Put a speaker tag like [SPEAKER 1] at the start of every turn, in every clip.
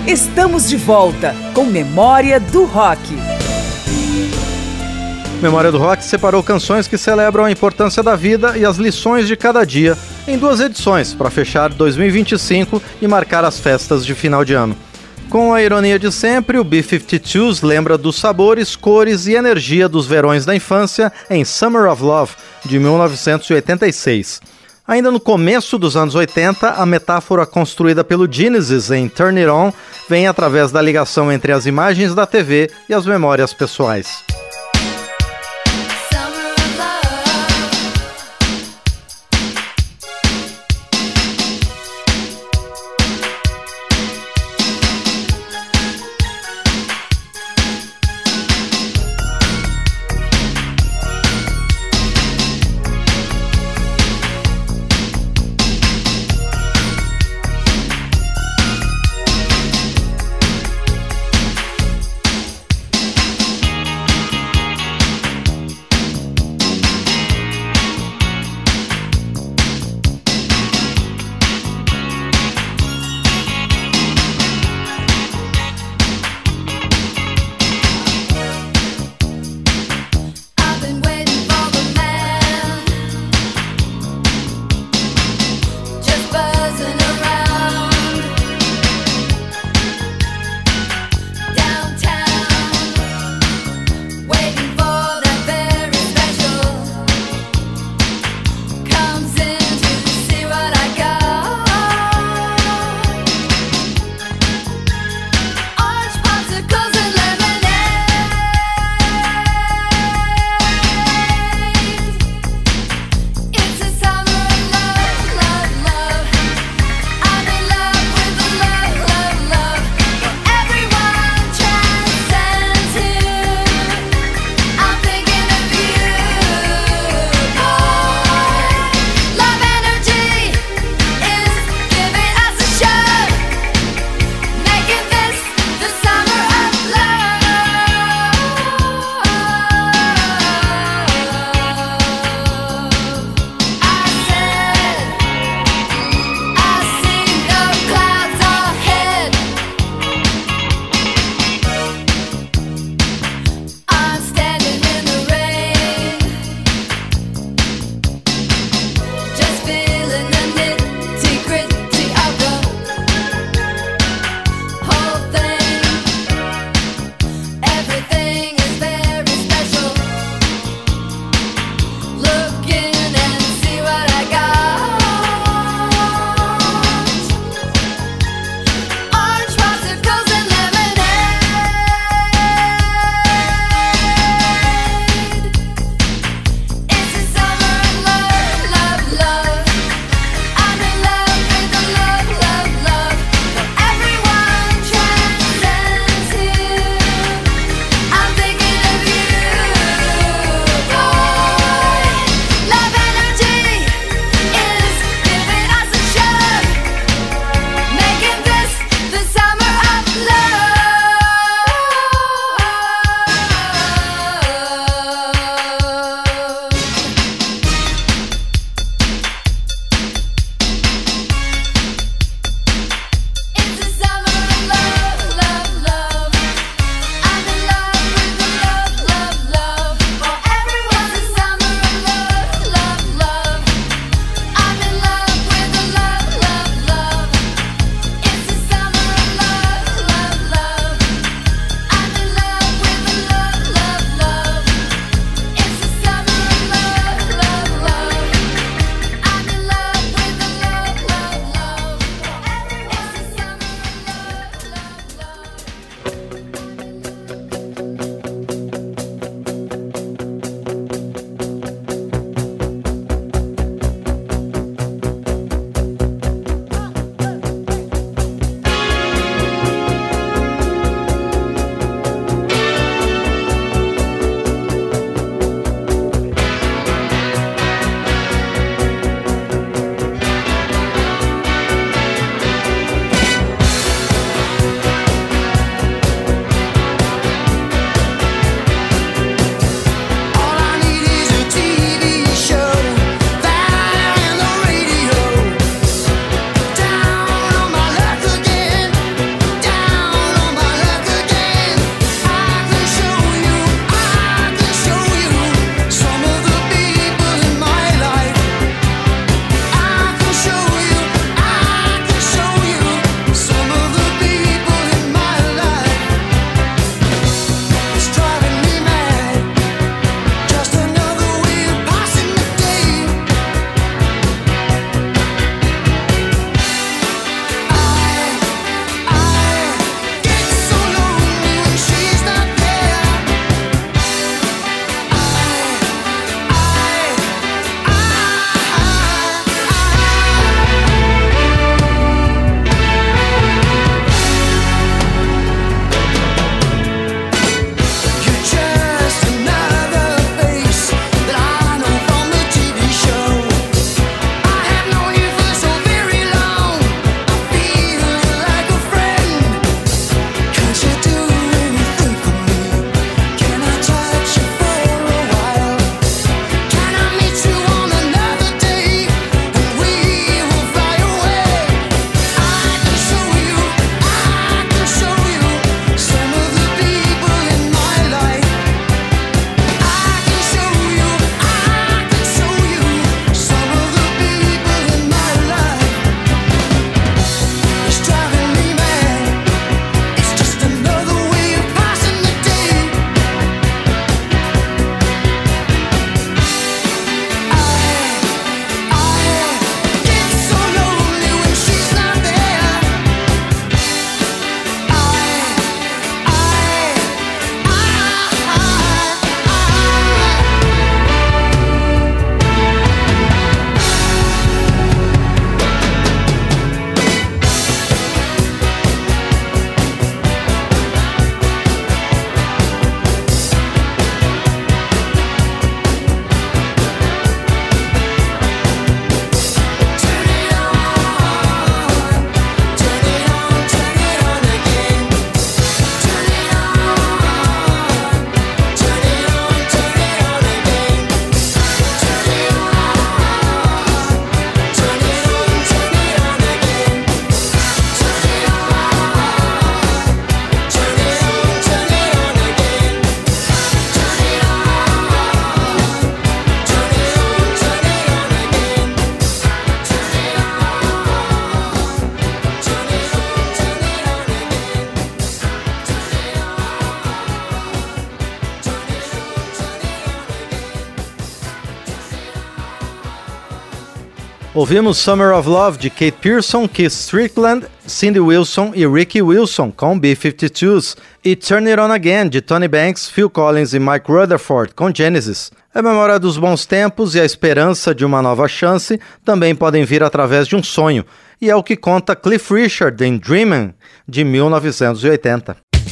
[SPEAKER 1] Estamos de volta com Memória do Rock.
[SPEAKER 2] Memória do Rock separou canções que celebram a importância da vida e as lições de cada dia em 2 edições para fechar 2025 e marcar as festas de final de ano. Com a ironia de sempre, o B-52s lembra dos sabores, cores e energia dos verões da infância em Summer of Love, de 1986. Ainda no começo dos anos 80, a metáfora construída pelo Genesis em Turn It On vem através da ligação entre as imagens da TV e as memórias pessoais. Ouvimos Summer of Love de Kate Pearson, Keith Strickland, Cindy Wilson e Ricky Wilson com B-52s e Turn It On Again de Tony Banks, Phil Collins e Mike Rutherford com Genesis. A memória dos bons tempos e a esperança de uma nova chance também podem vir através de um sonho, e é o que conta Cliff Richard em Dreamin', de 1980.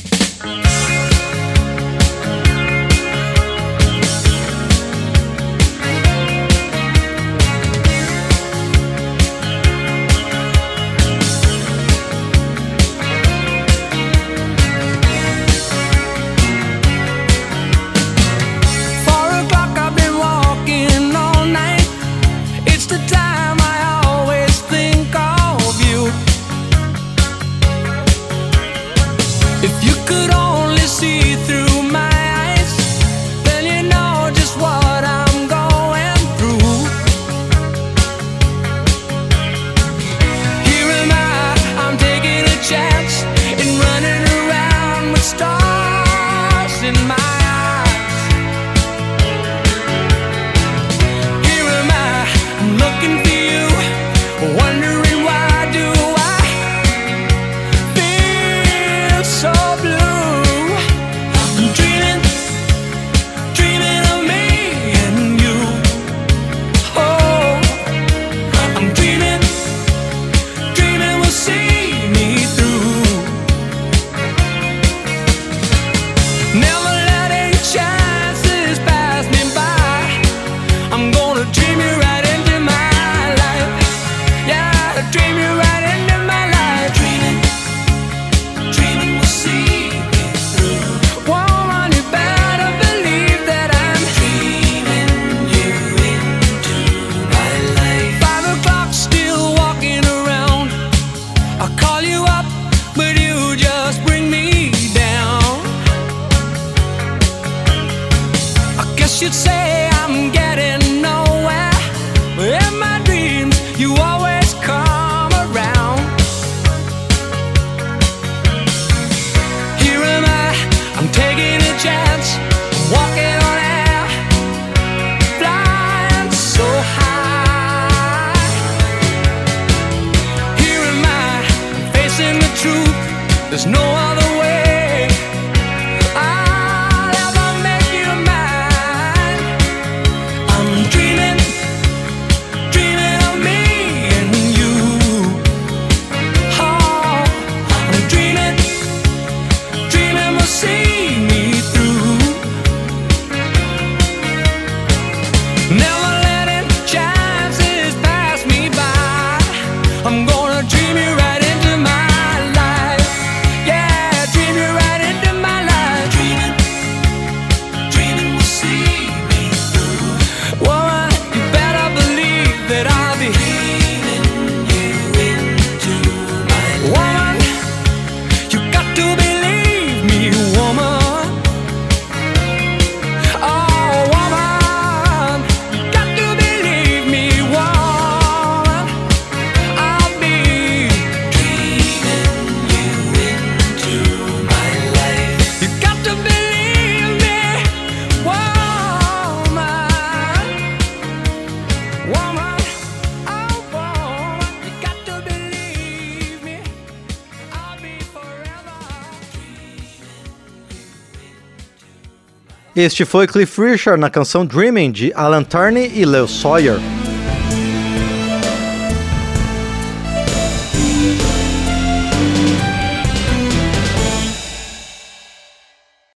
[SPEAKER 3] You'd say I'm getting nowhere, but in my dreams you always come around. Here am I'm taking a chance, I'm walking on air, flying so high. Here am I'm facing the truth, there's no other way.
[SPEAKER 2] Este foi Cliff Richard na canção Dreamin' de Alan Turney e Leo Sawyer.